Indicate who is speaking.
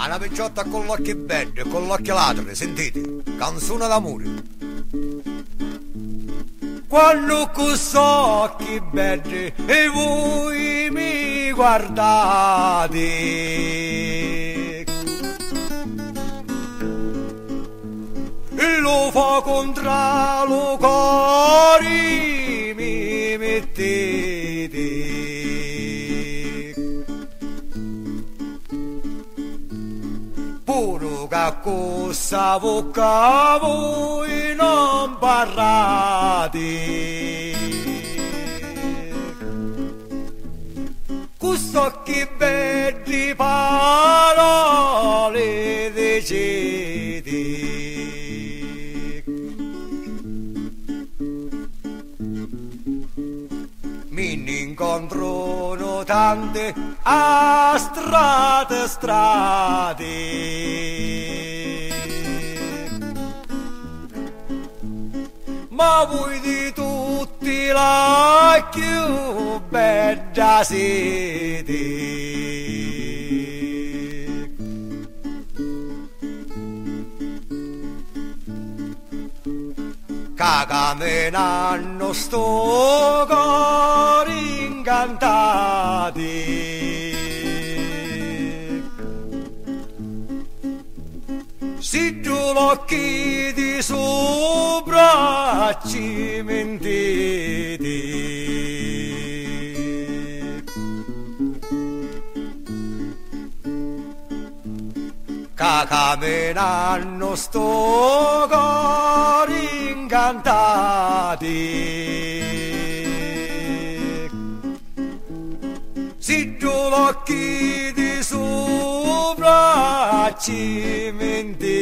Speaker 1: Una picciotta con l'occhio bello e con l'occhio ladro, sentite, canzone d'amore. Quando con occhi belli e voi mi guardate, e lo fa contro lo cuore mi mettete. Puro che cosa bocca voi non parlate, questo che belli parole dicete. Mi ne incontrano tante a strade, ma voi di tutti la più bella siete. Che camminano sto cuore incantati, si tu l'occhi di sopra ci mentite, che camminano sto cuore incantati, si tu l'occhi di sopra ci mentite.